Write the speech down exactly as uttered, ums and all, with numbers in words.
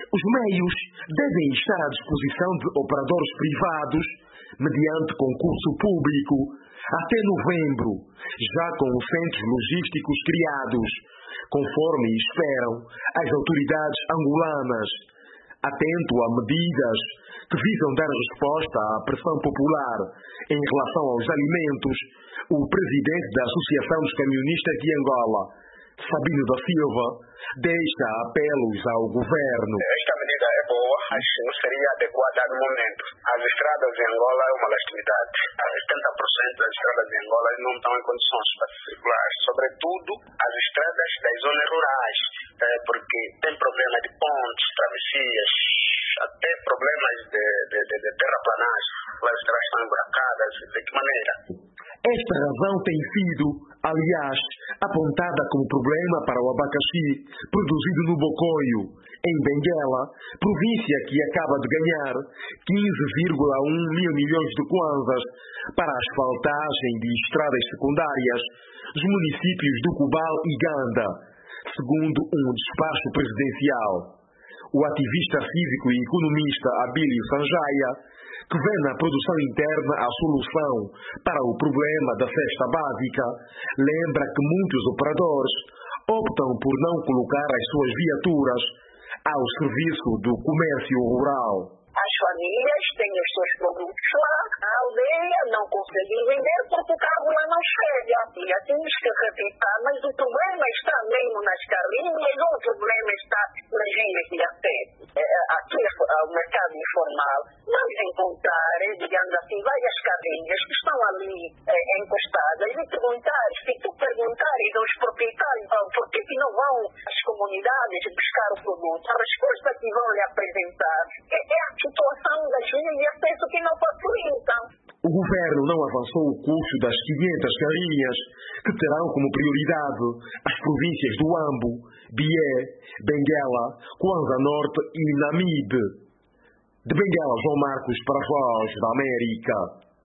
Os meios devem estar à disposição de operadores privados, mediante concurso público, até novembro, já com os centros logísticos criados, conforme esperam as autoridades angolanas, atento a medidas que visam dar resposta à pressão popular em relação aos alimentos. O presidente da Associação dos Camionistas de Angola, Sabino da Silva, deixa apelos ao governo. Esta medida é boa, mas não seria adequada no momento. As estradas em Angola é uma legitimidade. setenta por cento das estradas em Angola não estão em condições para circular. Sobretudo as estradas das zonas rurais, porque tem problema de pontes, travessias, até problemas de, de, de, de terraplanagem. As estradas estão emburacadas. De que maneira? Esta razão tem sido, aliás, apontada como problema para o abacaxi produzido no Bocoio, em Benguela, província que acaba de ganhar quinze vírgula um mil milhões de kwanzas para a asfaltagem de estradas secundárias dos municípios do Cubal e Ganda, segundo um despacho presidencial. O ativista cívico e economista Abílio Sanjaya, que vê na produção interna a solução para o problema da cesta básica, lembra que muitos operadores optam por não colocar as suas viaturas ao serviço do comércio rural. As famílias têm os seus produtos lá, a aldeia não consegue vender porque o carro lá não chega. E assim que repitar, mas o problema está mesmo nas carrinhas ou o problema está nas vias de acesso. É, aqui o mercado informal vai encontrar, digamos assim, várias carrinhas que estão ali é, encostadas e perguntar, se tu perguntares aos proprietários por que não vão às comunidades buscar o produto, a resposta que vão lhe apresentar é, é a situação das vias de acesso que não facilitam. O governo não avançou o custo das quinhentas carrinhas, que terão como prioridade as províncias do Ambo, Bié, Benguela, Kwanza Norte e Namibe. De Benguela, João Marcos, para a Voz da América.